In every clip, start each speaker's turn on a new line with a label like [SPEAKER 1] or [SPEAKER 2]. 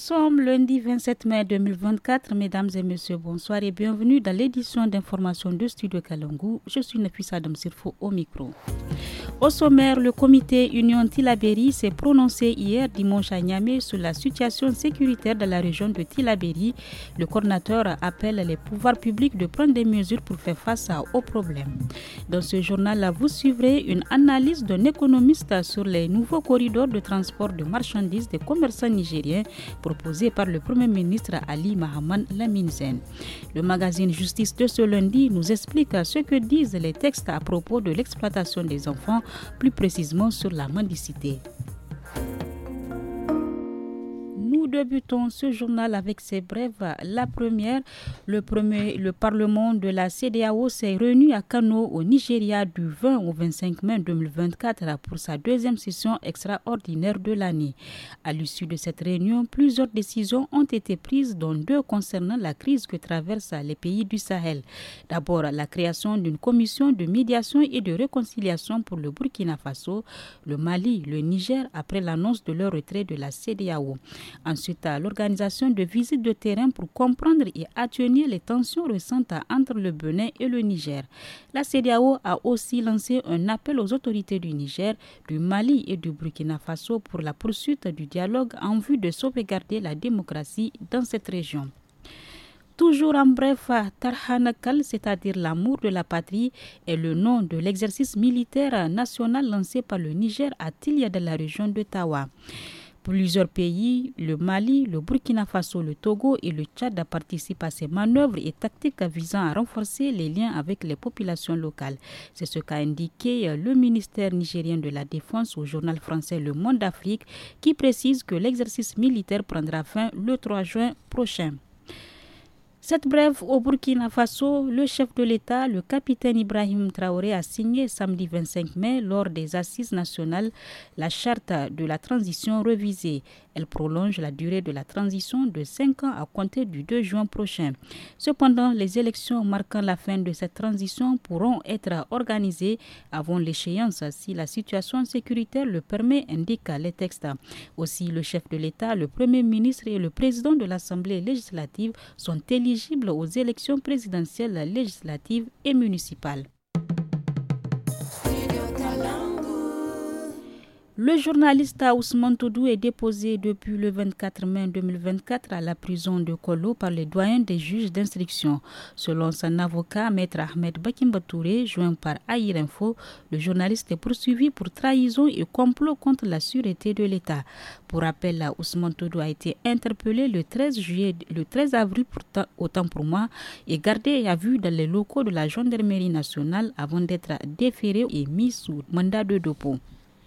[SPEAKER 1] sommes lundi 27 mai 2024. Mesdames et messieurs, bonsoir et bienvenue dans l'édition d'information de Studio Kalangu. Je suis Nafisa Adam Sirfo au micro. Au sommaire, le comité Union Tillabéri s'est prononcé hier dimanche à Niamey sur la situation sécuritaire de la région de Tillabéri. Le coordinateur appelle les pouvoirs publics de prendre des mesures pour faire face aux problèmes. Dans ce journal, vous suivrez une analyse d'un économiste sur les nouveaux corridors de transport de marchandises des commerçants nigériens proposé par le Premier ministre Ali Mahaman Lamine Zen. Le magazine Justice de ce lundi nous explique ce que disent les textes à propos de l'exploitation des enfants, plus précisément sur la mendicité. Nous débutons ce journal avec ces brèves. La première, le Parlement de la CEDEAO s'est réuni à Kano au Nigeria du 20 au 25 mai 2024 pour sa deuxième session extraordinaire de l'année. À l'issue de cette réunion, plusieurs décisions ont été prises, dont deux concernant la crise que traversent les pays du Sahel. D'abord, la création d'une commission de médiation et de réconciliation pour le Burkina Faso, le Mali, le Niger, après l'annonce de leur retrait de la CEDEAO. Ensuite, l'organisation de visites de terrain pour comprendre et atténuer les tensions récentes entre le Bénin et le Niger. La CEDEAO a aussi lancé un appel aux autorités du Niger, du Mali et du Burkina Faso pour la poursuite du dialogue en vue de sauvegarder la démocratie dans cette région. Toujours en bref, Tarhanakal, c'est-à-dire l'amour de la patrie, est le nom de l'exercice militaire national lancé par le Niger à Tilia de la région de Tawa. Plusieurs pays, le Mali, le Burkina Faso, le Togo et le Tchad participent à ces manœuvres et tactiques visant à renforcer les liens avec les populations locales. C'est ce qu'a indiqué le ministère nigérien de la Défense au journal français Le Monde d'Afrique, qui précise que l'exercice militaire prendra fin le 3 juin prochain. Cette brève au Burkina Faso, le chef de l'État, le capitaine Ibrahim Traoré, a signé samedi 25 mai lors des assises nationales la charte de la transition révisée. Elle prolonge la durée de la transition de 5 ans à compter du 2 juin prochain. Cependant, les élections marquant la fin de cette transition pourront être organisées avant l'échéance si la situation sécuritaire le permet, indiquent les textes. Aussi, le chef de l'État, le Premier ministre et le président de l'Assemblée législative sont éligibles aux élections présidentielles, législatives et municipales. Le journaliste Ousmane Toudou est déposé depuis le 24 mai 2024 à la prison de Kolo par les doyens des juges d'instruction. Selon son avocat, Maître Ahmed Bakimba Touré, joint par Aïr Info, le journaliste est poursuivi pour trahison et complot contre la sûreté de l'État. Pour rappel, Ousmane Toudou a été interpellé le 13 avril autant pour moi et gardé à vue dans les locaux de la gendarmerie nationale avant d'être déféré et mis sous mandat de dépôt.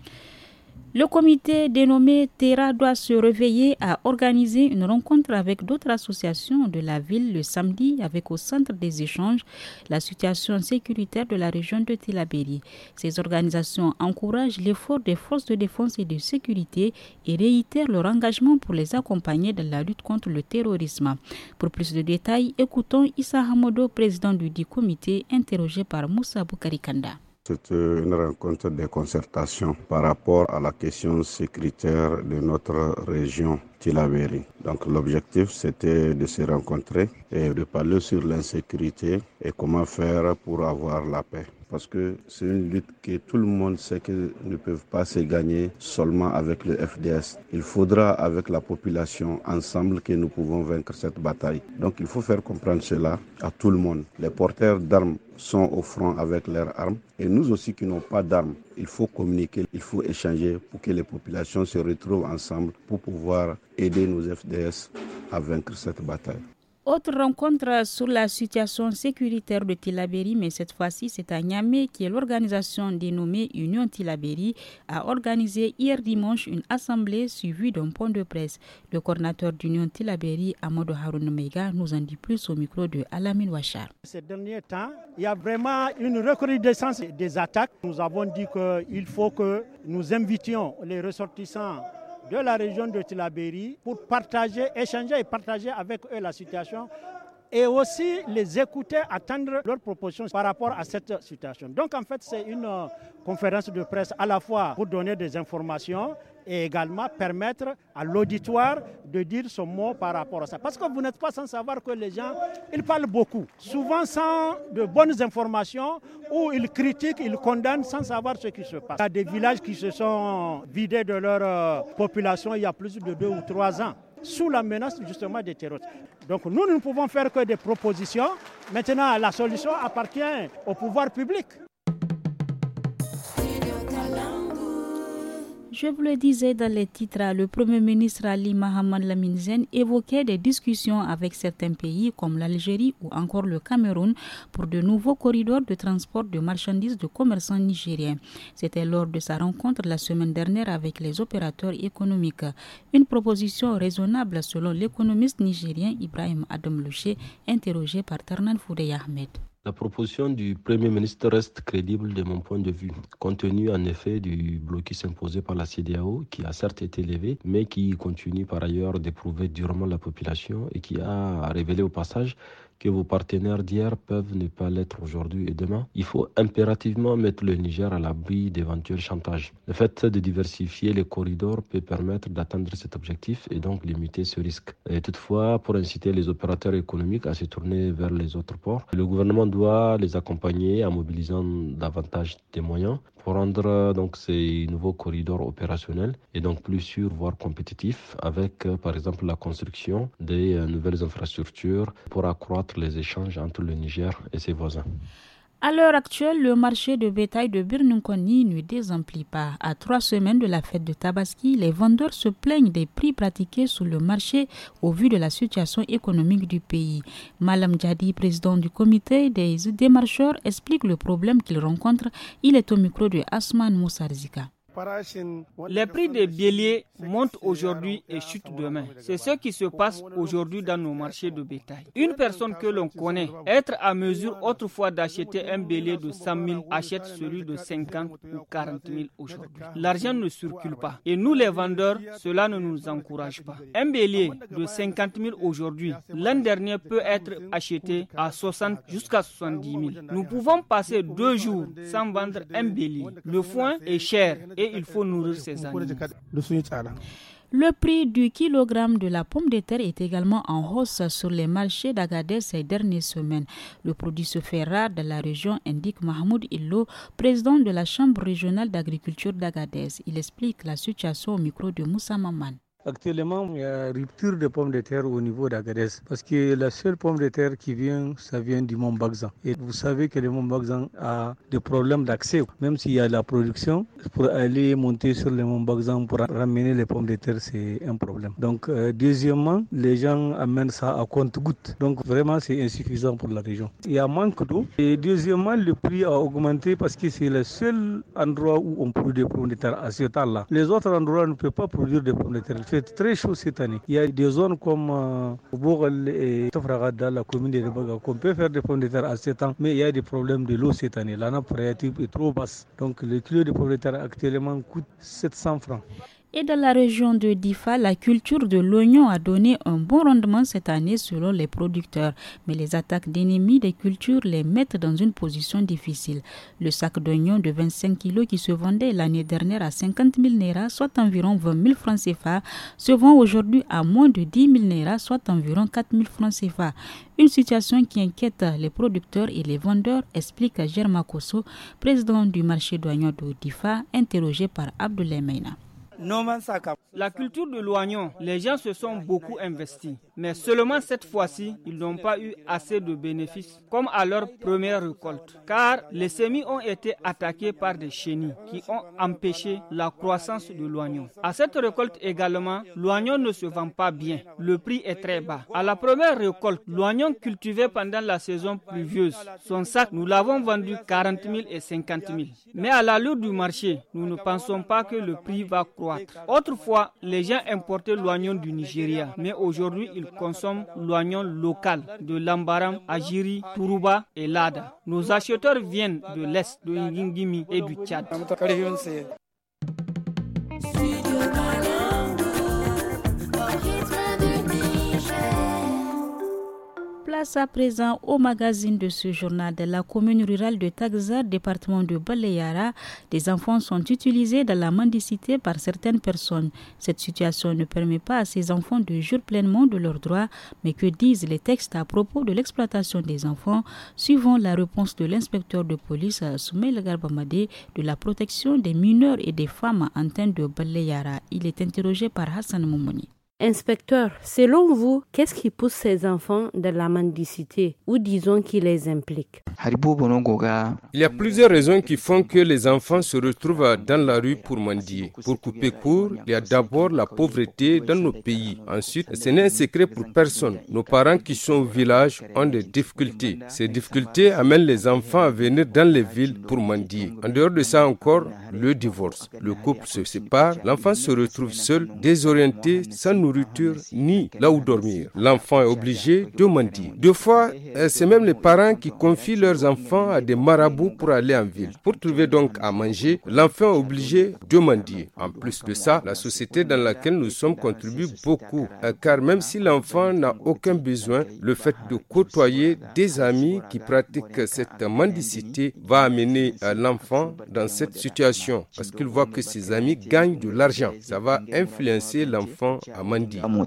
[SPEAKER 1] Le comité dénommé Terra doit se réveiller à organiser une rencontre avec d'autres associations de la ville le samedi avec au centre des échanges la situation sécuritaire de la région de Tillabéri. Ces organisations encouragent l'effort des forces de défense et de sécurité et réitèrent leur engagement pour les accompagner dans la lutte contre le terrorisme. Pour plus de détails, écoutons Issa Hamodo, président du dit comité, interrogé par Moussa Boukari Kanda.
[SPEAKER 2] C'est une rencontre de concertation par rapport à la question sécuritaire de notre région Tillabéri. Donc l'objectif c'était de se rencontrer et de parler sur l'insécurité et comment faire pour avoir la paix. Parce que c'est une lutte que tout le monde sait qu'ils ne peuvent pas se gagner seulement avec le FDS. Il faudra avec la population ensemble que nous pouvons vaincre cette bataille. Donc il faut faire comprendre cela à tout le monde. Les porteurs d'armes sont au front avec leurs armes et nous aussi qui n'avons pas d'armes, il faut communiquer, il faut échanger pour que les populations se retrouvent ensemble pour pouvoir aider nos FDS à vaincre cette bataille.
[SPEAKER 1] Autre rencontre sur la situation sécuritaire de Tillabéri, mais cette fois-ci c'est à Niamey que l'organisation dénommée Union Tillabéri a organisé hier dimanche une assemblée suivie d'un point de presse. Le coordinateur d'Union Tillabéri, Amadou Haroun Meiga, nous en dit plus au micro de Alamine Ouachar.
[SPEAKER 3] Ces derniers temps, il y a vraiment une recrudescence des attaques. Nous avons dit qu'il faut que nous invitions les ressortissants de la région de Tillabéri pour échanger et partager avec eux la situation et aussi les écouter, attendre leurs propositions par rapport à cette situation. Donc en fait, c'est une conférence de presse à la fois pour donner des informations et également permettre à l'auditoire de dire son mot par rapport à ça. Parce que vous n'êtes pas sans savoir que les gens, ils parlent beaucoup, souvent sans de bonnes informations, ou ils critiquent, ils condamnent sans savoir ce qui se passe. Il y a des villages qui se sont vidés de leur population il y a plus de 2 ou 3 ans, sous la menace justement des terroristes. Donc nous ne pouvons faire que des propositions. Maintenant, la solution appartient au pouvoir public.
[SPEAKER 1] Je vous le disais dans les titres, le Premier ministre Ali Mohamed Lamine Zen évoquait des discussions avec certains pays comme l'Algérie ou encore le Cameroun pour de nouveaux corridors de transport de marchandises de commerçants nigériens. C'était lors de sa rencontre la semaine dernière avec les opérateurs économiques. Une proposition raisonnable selon l'économiste nigérien Ibrahim Adam Louché, interrogé par Tarnan Foudey Ahmed.
[SPEAKER 4] La proposition du Premier ministre reste crédible de mon point de vue, compte tenu en effet du blocus imposé par la CEDEAO, qui a certes été levé, mais qui continue par ailleurs d'éprouver durement la population et qui a révélé au passage que vos partenaires d'hier peuvent ne pas l'être aujourd'hui et demain. Il faut impérativement mettre le Niger à l'abri d'éventuels chantages. Le fait de diversifier les corridors peut permettre d'atteindre cet objectif et donc limiter ce risque. Et toutefois, pour inciter les opérateurs économiques à se tourner vers les autres ports, le gouvernement doit les accompagner en mobilisant davantage des moyens pour rendre donc ces nouveaux corridors opérationnels et donc plus sûrs, voire compétitifs, avec par exemple la construction des nouvelles infrastructures pour accroître les échanges entre le Niger et ses voisins.
[SPEAKER 1] À l'heure actuelle, le marché de bétail de Birnunkoni ne désemplit pas. À 3 semaines de la fête de Tabaski, les vendeurs se plaignent des prix pratiqués sur le marché au vu de la situation économique du pays. Malam Djadi, président du comité des démarcheurs, explique le problème qu'il rencontre. Il est au micro de Asman Moussarzika.
[SPEAKER 5] Les prix des béliers montent aujourd'hui et chutent demain. C'est ce qui se passe aujourd'hui dans nos marchés de bétail. Une personne que l'on connaît, être à mesure autrefois d'acheter un bélier de 100 000, achète celui de 50 ou 40 000 aujourd'hui. L'argent ne circule pas. Et nous les vendeurs, cela ne nous encourage pas. Un bélier de 50 000 aujourd'hui, l'an dernier peut être acheté à 60 jusqu'à 70 000. Nous pouvons passer 2 jours sans vendre un bélier. Le foin est cher et il faut nourrir ces animaux.
[SPEAKER 1] Le prix du kilogramme de la pomme de terre est également en hausse sur les marchés d'Agadez ces dernières semaines. Le produit se fait rare dans la région, indique Mahmoud Illo, président de la Chambre régionale d'agriculture d'Agadez. Il explique la situation au micro de Moussa Maman.
[SPEAKER 6] Actuellement, il y a rupture de pommes de terre au niveau d'Agadez parce que la seule pomme de terre qui vient, ça vient du Mont Bagzan. Et vous savez que le Mont Bagzan a des problèmes d'accès. Même s'il y a la production, pour aller monter sur le Mont Bagzan pour ramener les pommes de terre, c'est un problème. Donc, deuxièmement, les gens amènent ça à compte-gouttes. Donc, vraiment, c'est insuffisant pour la région. Il y a manque d'eau. Et deuxièmement, le prix a augmenté parce que c'est le seul endroit où on produit des pommes de terre à ce temps-là. Les autres endroits ne peuvent pas produire des pommes de terre. C'est très chaud cette année. Il y a des zones comme Bogal et Tafraga dans la commune de Rebaga qu'on peut faire des pommes de terre à ce temps, mais il y a des problèmes de l'eau cette année. La nappe phréatique est trop basse. Donc le kilo de pommes de terre actuellement coûte 700 francs.
[SPEAKER 1] Et dans la région de Difa, la culture de l'oignon a donné un bon rendement cette année selon les producteurs. Mais les attaques d'ennemis des cultures les mettent dans une position difficile. Le sac d'oignon de 25 kg qui se vendait l'année dernière à 50 000 Naira, soit environ 20 000 francs CFA, se vend aujourd'hui à moins de 10 000 Naira, soit environ 4 000 francs CFA. Une situation qui inquiète les producteurs et les vendeurs, explique Germa Kosso, président du marché d'oignon de Difa, interrogé par Abdoulaye Meina.
[SPEAKER 5] La culture de l'oignon, les gens se sont beaucoup investis. Mais seulement cette fois-ci, ils n'ont pas eu assez de bénéfices comme à leur première récolte. Car les semis ont été attaqués par des chenilles qui ont empêché la croissance de l'oignon. À cette récolte également, l'oignon ne se vend pas bien. Le prix est très bas. À la première récolte, l'oignon cultivé pendant la saison pluvieuse, son sac, nous l'avons vendu 40 000 et 50 000. Mais à l'allure du marché, nous ne pensons pas que le prix va croître. Autrefois, les gens importaient l'oignon du Nigeria, mais aujourd'hui, ils consomment l'oignon local de Lambaram, Ajiri, Tourouba et Lada. Nos acheteurs viennent de l'Est, de Ngingimi et du Tchad.
[SPEAKER 1] Place à présent au magazine de ce journal. De la commune rurale de Tagzar, département de Baleyara, des enfants sont utilisés dans la mendicité par certaines personnes. Cette situation ne permet pas à ces enfants de jouir pleinement de leurs droits. Mais que disent les textes à propos de l'exploitation des enfants? Suivant la réponse de l'inspecteur de police Soumaïla Garbamadé de la protection des mineurs et des femmes atteintes de Baleyara. Il est interrogé par Hassan Moumouni.
[SPEAKER 7] Inspecteur, selon vous, qu'est-ce qui pousse ces enfants dans la mendicité ou disons qui les implique?
[SPEAKER 8] Il y a plusieurs raisons qui font que les enfants se retrouvent dans la rue pour mendier. Pour couper court, il y a d'abord la pauvreté dans nos pays. Ensuite, ce n'est un secret pour personne. Nos parents qui sont au village ont des difficultés. Ces difficultés amènent les enfants à venir dans les villes pour mendier. En dehors de ça encore, le divorce. Le couple se sépare, l'enfant se retrouve seul, désorienté, sans nourriture ni là où dormir. L'enfant est obligé de mendier. Deux fois, c'est même les parents qui confient leurs enfants à des marabouts pour aller en ville. Pour trouver donc à manger, l'enfant est obligé de mendier. En plus de ça, la société dans laquelle nous sommes contribue beaucoup, car même si l'enfant n'a aucun besoin, le fait de côtoyer des amis qui pratiquent cette mendicité va amener l'enfant dans cette situation, parce qu'il voit que ses amis gagnent de l'argent. Ça va influencer l'enfant à mendier.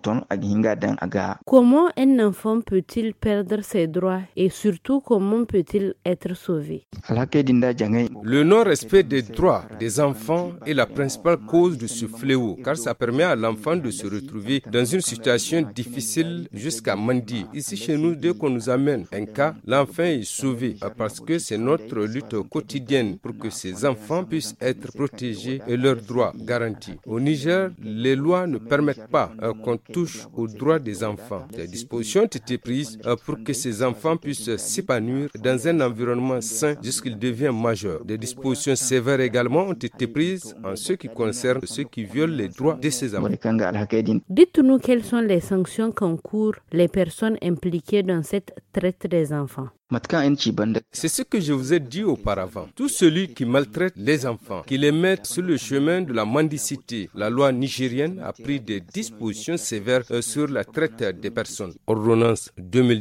[SPEAKER 7] Comment un enfant peut-il perdre ses droits et surtout comment peut-il être sauvé?
[SPEAKER 8] Le non-respect des droits des enfants est la principale cause de ce fléau, car ça permet à l'enfant de se retrouver dans une situation difficile jusqu'à mendier. Ici chez nous, dès qu'on nous amène un cas, l'enfant est sauvé parce que c'est notre lutte quotidienne pour que ces enfants puissent être protégés et leurs droits garantis. Au Niger, les lois ne permettent pas qu'on touche aux droits des enfants. Des dispositions ont été prises pour que ces enfants puissent s'épanouir dans un environnement sain jusqu'ils deviennent majeurs. Des dispositions sévères également ont été prises en ce qui concerne ceux qui violent les droits de ces enfants.
[SPEAKER 7] Dites-nous quelles sont les sanctions qu'encourent les personnes impliquées dans cette traite des enfants.
[SPEAKER 8] C'est ce que je vous ai dit auparavant. Tout celui qui maltraite les enfants, qui les met sur le chemin de la mendicité, la loi nigérienne a pris des dispositions sévères sur la traite des personnes. Ordonnance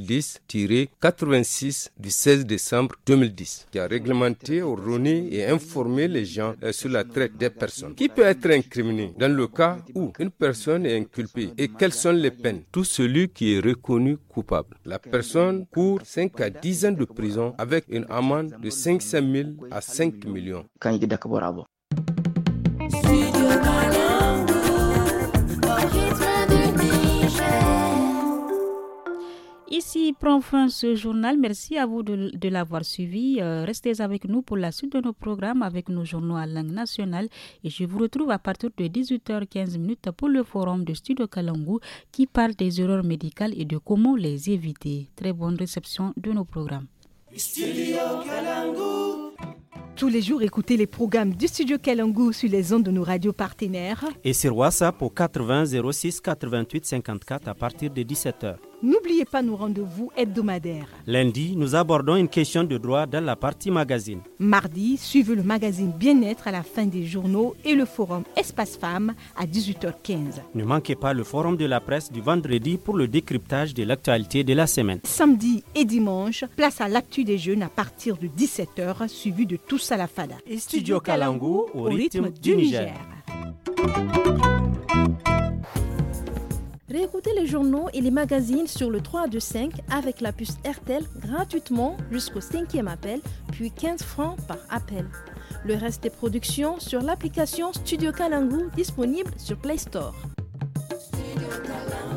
[SPEAKER 8] 2010-86 du 16 décembre 2010, qui a réglementé, ordonné et informé les gens sur la traite des personnes. Qui peut être incriminé dans le cas où une personne est inculpée et quelles sont les peines? Tout celui qui est reconnu coupable. La personne court 5 à 10 ans de prison avec une amende de 500 000 à 5 millions.
[SPEAKER 1] Ici prend fin ce journal. Merci à vous de l'avoir suivi. Restez avec nous pour la suite de nos programmes avec nos journaux en langue nationale. Et je vous retrouve à partir de 18h15 pour le forum de Studio Kalangu qui parle des erreurs médicales et de comment les éviter. Très bonne réception de nos programmes.
[SPEAKER 9] Studio Kalangu. Tous les jours, écoutez les programmes du Studio Kalangu sur les ondes de nos radios partenaires.
[SPEAKER 10] Et sur WhatsApp au 80 06 88 54 à partir de 17h.
[SPEAKER 9] N'oubliez pas nos rendez-vous hebdomadaires.
[SPEAKER 10] Lundi, nous abordons une question de droit dans la partie magazine.
[SPEAKER 9] Mardi, suivez le magazine Bien-être à la fin des journaux et le forum Espace Femmes à 18h15.
[SPEAKER 10] Ne manquez pas le forum de la presse du vendredi pour le décryptage de l'actualité de la semaine.
[SPEAKER 9] Samedi et dimanche, place à l'actu des jeunes à partir de 17h, suivi de Tous à la Fada.
[SPEAKER 10] Et Studio Kalangu au rythme du Niger.
[SPEAKER 11] Réécoutez les journaux et les magazines sur le 325 avec la puce RTL gratuitement jusqu'au 5e appel, puis 15 francs par appel. Le reste des productions sur l'application Studio Kalangu disponible sur Play Store. Studio Kalangu.